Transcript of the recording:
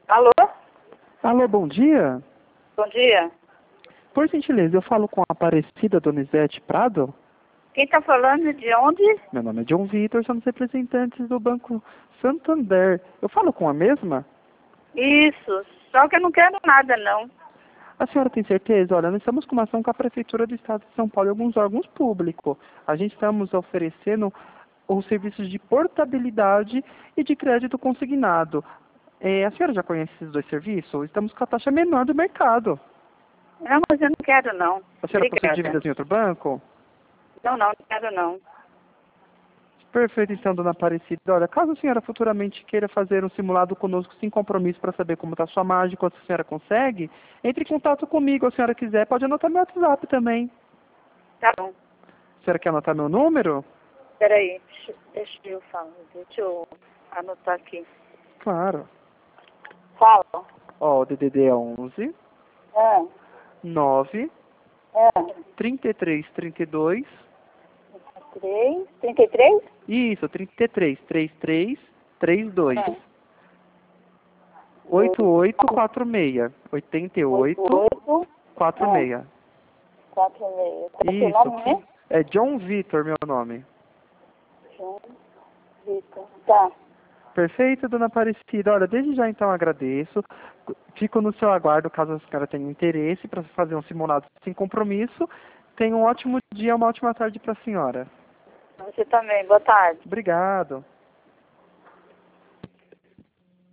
Alô? Alô, bom dia. Bom dia. Por gentileza, eu falo com a Aparecida Donizete Prado? Quem está falando de onde? Meu nome é John Vitor, somos representantes do Banco Santander. Eu falo com a mesma? Isso, só que eu não quero nada, não. A senhora tem certeza? Olha, nós estamos com uma ação com a Prefeitura do Estado de São Paulo e alguns órgãos públicos. A gente estamos oferecendo os serviços de portabilidade e de crédito consignado. A senhora já conhece esses dois serviços? Estamos com a taxa menor do mercado. Não, mas eu não quero, não. A senhora possui Obrigada. dívidas em outro banco? Não quero, não. Perfeito, então, dona Aparecida. Olha, caso a senhora futuramente queira fazer um simulado conosco sem compromisso para saber como está a sua margem, quanto a senhora consegue, entre em contato comigo, se a senhora quiser. Pode anotar meu WhatsApp também. Tá bom. A senhora quer anotar meu número? Peraí, deixa eu falar. Deixa eu anotar aqui. Claro. Fala. Ó, o DDD é 11 É, 9 é. 33 32. 33? Isso, 33 33 32. É. 8846. 88 88, 46. 46. Qual é o seu Isso. nome mesmo? É John Vitor, meu nome. João Vitor. Tá. Perfeito, dona Aparecida. Olha, desde já então agradeço. Fico no seu aguardo caso a senhora tenha interesse para fazer um simulado sem compromisso. Tenha um ótimo dia, uma ótima tarde para a senhora. Você também. Boa tarde. Obrigado.